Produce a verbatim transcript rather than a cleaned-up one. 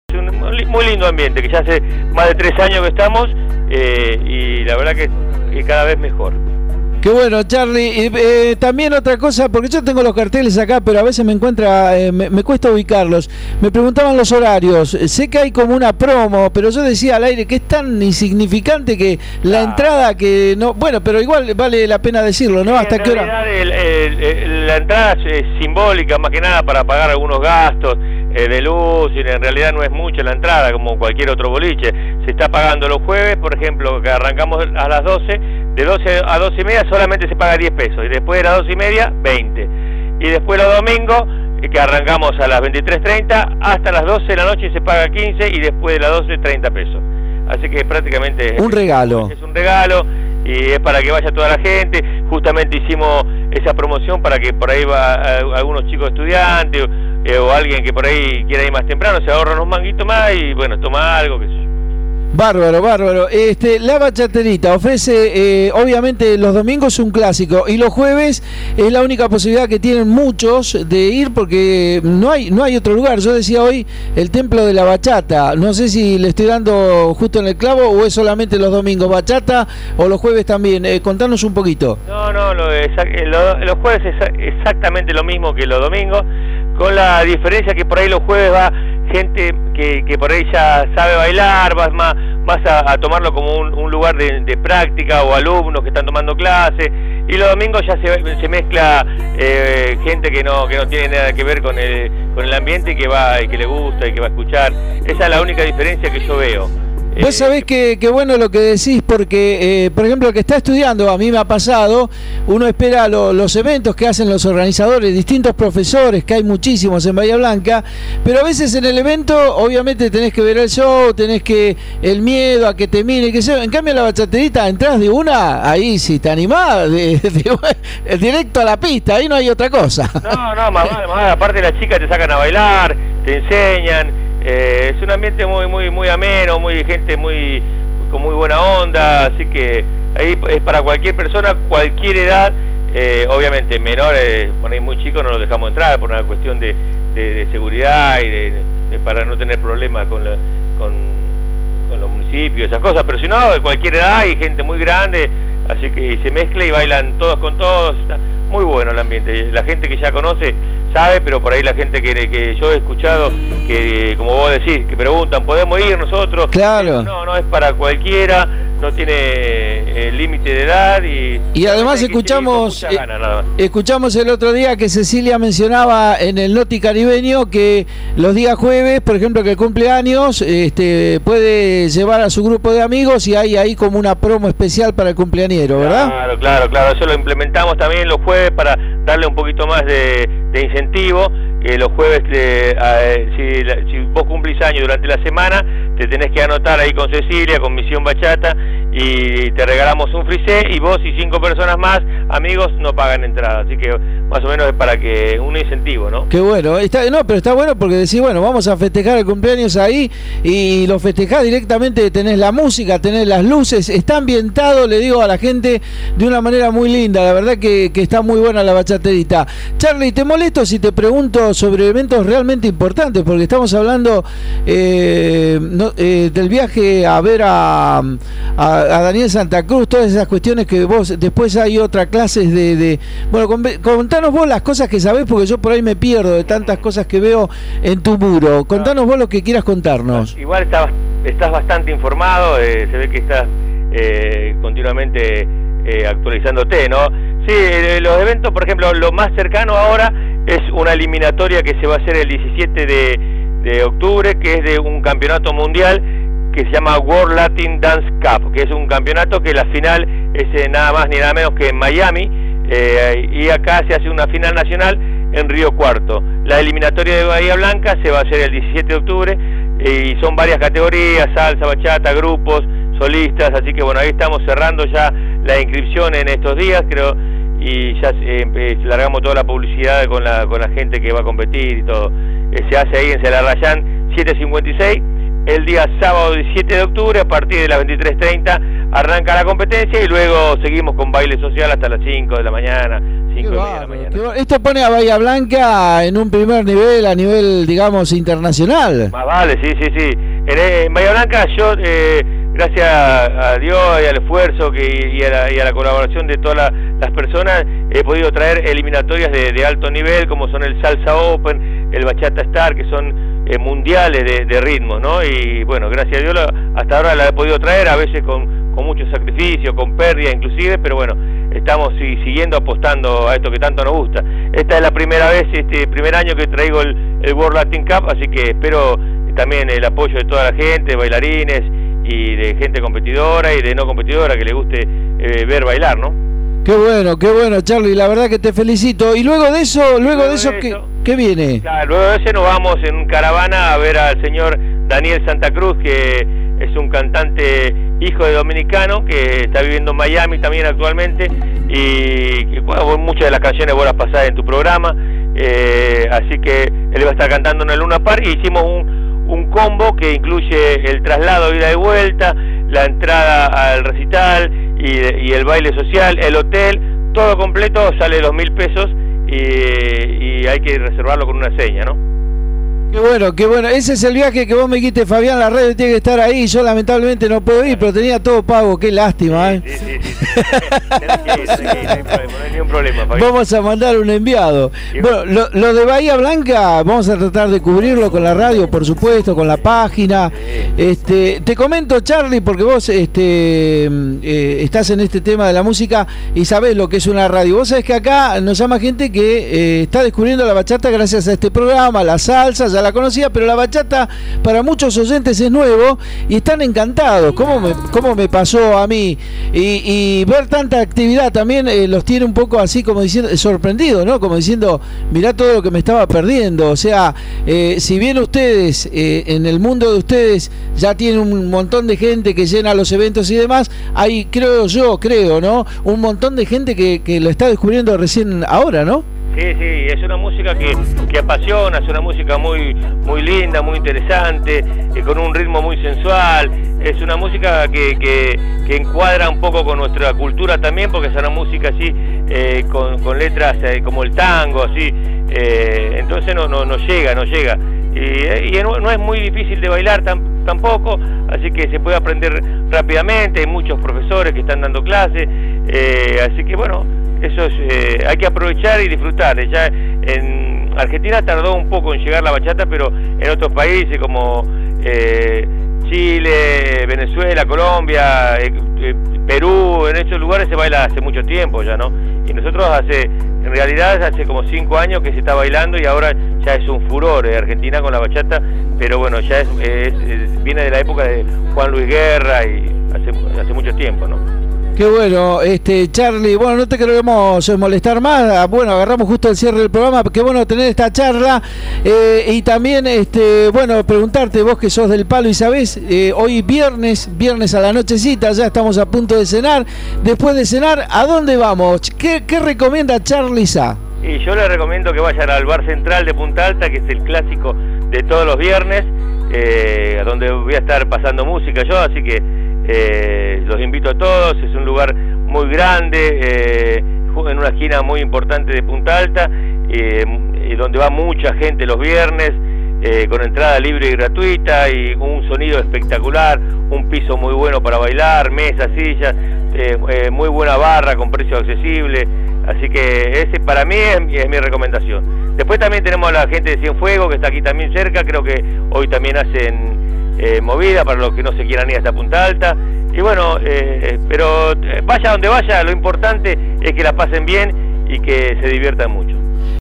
Es un muy lindo ambiente, que ya hace más de tres años que estamos eh, y la verdad que, que cada vez mejor. Qué bueno, Charly. Eh, eh, también otra cosa, porque yo tengo los carteles acá, pero a veces me encuentra, eh, me, me cuesta ubicarlos. Me preguntaban los horarios. Sé que hay como una promo, pero yo decía al aire que es tan insignificante que la ah. entrada que no... Bueno, pero igual vale la pena decirlo, ¿no? Sí, ¿hasta qué hora? El, el, el, la entrada es simbólica, más que nada para pagar algunos gastos eh, de luz, y en realidad no es mucho la entrada, como cualquier otro boliche. Se está pagando los jueves, por ejemplo, que arrancamos a las doce, de doce a doce y media solamente se paga diez pesos, y después de las doce y media, veinte. Y después los domingos, que arrancamos a las veintitrés treinta, hasta las doce de la noche se paga quince, y después de las doce, treinta pesos. Así que prácticamente... Un es, regalo. Es un regalo, y es para que vaya toda la gente. Justamente hicimos esa promoción para que por ahí va a, a algunos chicos estudiantes, eh, o alguien que por ahí quiera ir más temprano, se ahorra unos manguitos más, y bueno, toma algo, que sé yo. Bárbaro, bárbaro. Este, la Bachaterita ofrece, eh, obviamente, los domingos un clásico, y los jueves es la única posibilidad que tienen muchos de ir, porque no hay no hay otro lugar. Yo decía hoy el Templo de la Bachata. No sé si le estoy dando justo en el clavo, o es solamente los domingos bachata, o los jueves también. Eh, contanos un poquito. No, no, lo, lo, los jueves es exactamente lo mismo que los domingos, con la diferencia que por ahí los jueves va gente que, que por ahí ya sabe bailar, vas más, más a, a tomarlo como un, un lugar de, de práctica, o alumnos que están tomando clases, y los domingos ya se, se mezcla eh, gente que no que no tiene nada que ver con el, con el ambiente, y que va y que le gusta y que va a escuchar. Esa es la única diferencia que yo veo. Vos sabés que, que bueno lo que decís, porque, eh, por ejemplo, el que está estudiando, a mí me ha pasado, uno espera lo, los eventos que hacen los organizadores, distintos profesores, que hay muchísimos en Bahía Blanca, pero a veces en el evento, obviamente, tenés que ver el show, tenés que el miedo a que te mire, que sea. En cambio, la bachaterita, entrás de una, ahí si te animás, de, de, de, directo a la pista, ahí no hay otra cosa. No, no, más, más, aparte las chicas te sacan a bailar, te enseñan. Eh, es un ambiente muy muy muy ameno, muy gente muy con muy buena onda, así que ahí es para cualquier persona, cualquier edad. Eh, obviamente menores, por ahí muy chicos, no los dejamos entrar por una cuestión de, de, de seguridad y de, de, para no tener problemas con, la, con, con los municipios, esas cosas, pero si no, de cualquier edad, hay gente muy grande, así que se mezcla y bailan todos con todos. Está muy bueno el ambiente. La gente que ya conoce sabe, pero por ahí la gente que, que yo he escuchado, que como vos decís, que preguntan, ¿podemos ir nosotros? Claro. No, no es para cualquiera, no tiene eh, límite de edad, y, y además escuchamos eh, gana, escuchamos el otro día que Cecilia mencionaba en el Noti Caribeño que los días jueves, por ejemplo, que cumple años, este, puede llevar a su grupo de amigos, y hay ahí como una promo especial para el cumpleañero, ¿verdad? Claro, claro, claro, eso lo implementamos también los jueves para darle un poquito más de, de incentivo. Que los jueves, eh, eh, si, si vos cumplís años durante la semana, te tenés que anotar ahí con Cecilia, con Misión Bachata, y te regalamos un frisé, y vos y cinco personas más, amigos, no pagan entrada. Así que más o menos es para que un incentivo, ¿no? Qué bueno, está, no, pero está bueno porque decís, bueno, vamos a festejar el cumpleaños ahí, y lo festejás directamente, tenés la música, tenés las luces, está ambientado, le digo a la gente, de una manera muy linda. La verdad que, que está muy buena la bachaterita. Charly, ¿te molesto si te pregunto sobre eventos realmente importantes? Porque estamos hablando eh, no, eh, del viaje a ver a, a, a Daniel Santa Cruz, todas esas cuestiones que vos, después hay otras clases de, de bueno, con, contanos vos las cosas que sabés, porque yo por ahí me pierdo de tantas cosas que veo en tu muro. Contanos vos lo que quieras contarnos. Igual estás, estás bastante informado, eh, se ve que estás eh, continuamente eh, actualizándote, ¿no? Sí, eh, los eventos, por ejemplo, lo más cercano ahora es una eliminatoria que se va a hacer el diecisiete de octubre, que es de un campeonato mundial que se llama World Latin Dance Cup, que es un campeonato que la final es eh, nada más ni nada menos que en Miami, eh, y acá se hace una final nacional en Río Cuarto. La eliminatoria de Bahía Blanca se va a hacer el diecisiete de octubre, eh, y son varias categorías, salsa, bachata, grupos, solistas, así que bueno, ahí estamos cerrando ya la inscripción en estos días, creo, y ya eh, largamos toda la publicidad con la con la gente que va a competir y todo. Eh, se hace ahí en Celarrayán setecientos cincuenta y seis, el día sábado diecisiete de octubre, a partir de las veintitrés treinta arranca la competencia, y luego seguimos con baile social hasta las cinco de la mañana, cinco y media de la mañana. Esto pone a Bahía Blanca en un primer nivel, a nivel, digamos, internacional. Más vale, sí, sí, sí. En, en Bahía Blanca yo, eh, gracias a Dios y al esfuerzo que, y, a la, y a la colaboración de todas la, las personas, he podido traer eliminatorias de, de alto nivel, como son el Salsa Open, el Bachata Star, que son eh, mundiales de, de ritmos, ¿no? Y bueno, gracias a Dios la, hasta ahora la he podido traer, a veces con, con mucho sacrificio, con pérdida inclusive, pero bueno, estamos sí, siguiendo apostando a esto que tanto nos gusta. Esta es la primera vez, este primer año que traigo el, el World Latin Cup, así que espero también el apoyo de toda la gente, bailarines y de gente competidora y de no competidora que le guste eh, ver bailar, ¿no? Qué bueno, qué bueno, Charly, la verdad que te felicito. Y luego de eso, luego, luego de eso, de ¿qué, ¿qué viene? Claro, luego de eso nos vamos en caravana a ver al señor Daniel Santa Cruz, que es un cantante hijo de dominicano que está viviendo en Miami también actualmente, y que bueno, muchas de las canciones vos las pasás en tu programa, eh, así que él va a estar cantando en el Luna Park, y hicimos un un combo que incluye el traslado, ida y vuelta, la entrada al recital y, y el baile social, el hotel, todo completo sale dos mil pesos y, y hay que reservarlo con una seña, ¿no? Qué bueno, qué bueno. Ese es el viaje que vos me dijiste, Fabián, la radio tiene que estar ahí. Yo lamentablemente no puedo ir, pero tenía todo pago. Qué lástima, ¿eh? Sí, sí, sí. sí. Tenés que ir, tenés que ir, no hay problema, no hay ningún problema, Fabián. Vamos a mandar un enviado. Bueno, lo, lo de Bahía Blanca, vamos a tratar de cubrirlo con la radio, por supuesto, con la página. Este, te comento, Charly, porque vos este, eh, estás en este tema de la música y sabés lo que es una radio. Vos sabés que acá nos llama gente que eh, está descubriendo la bachata gracias a este programa, la salsa, ya la conocía, pero la bachata para muchos oyentes es nuevo y están encantados, como me, como me pasó a mí, y, y ver tanta actividad también eh, los tiene un poco así como diciendo, sorprendido, ¿no? Como diciendo, mirá todo lo que me estaba perdiendo. O sea, eh, si bien ustedes eh, en el mundo de ustedes ya tienen un montón de gente que llena los eventos y demás, hay, creo yo, creo, ¿no? Un montón de gente que, que lo está descubriendo recién ahora, ¿no? Sí, sí, es una música que, que apasiona, es una música muy muy linda, muy interesante, eh, con un ritmo muy sensual, es una música que, que, que encuadra un poco con nuestra cultura también, porque es una música así, eh, con, con letras eh, como el tango, así, eh, entonces no, no, no llega, no llega. Y, y no, no es muy difícil de bailar tam, tampoco, así que se puede aprender rápidamente, hay muchos profesores que están dando clases, eh, así que bueno, eso es, eh, hay que aprovechar y disfrutar. Ya en Argentina tardó un poco en llegar la bachata, pero en otros países como eh, Chile, Venezuela, Colombia, eh, eh, Perú, en esos lugares se baila hace mucho tiempo ya, ¿no? Y nosotros hace, en realidad hace como cinco años que se está bailando y ahora ya es un furor eh, Argentina con la bachata, pero bueno, ya es, es, es viene de la época de Juan Luis Guerra y hace, hace mucho tiempo, ¿no? Qué bueno, este Charly, bueno, no te queremos molestar más, bueno, agarramos justo el cierre del programa, qué bueno tener esta charla, eh, y también, este, bueno, preguntarte, vos que sos del palo y sabés, eh, hoy viernes, viernes a la nochecita, ya estamos a punto de cenar, después de cenar, ¿a dónde vamos? ¿Qué, qué recomienda Charly Sá? Y yo les recomiendo que vayan al Bar Central de Punta Alta, que es el clásico de todos los viernes, eh, donde voy a estar pasando música yo, así que Eh, los invito a todos. Es un lugar muy grande, eh, en una esquina muy importante de Punta Alta, eh, y donde va mucha gente los viernes, eh, con entrada libre y gratuita, y un sonido espectacular, un piso muy bueno para bailar, mesas, sillas, eh, eh, muy buena barra con precio accesible, así que ese para mí es, es mi recomendación. Después también tenemos a la gente de Cienfuegos, que está aquí también cerca, creo que hoy también hacen Eh, movida para los que no se quieran ir hasta Punta Alta, y bueno, eh, pero vaya donde vaya, lo importante es que la pasen bien y que se diviertan mucho.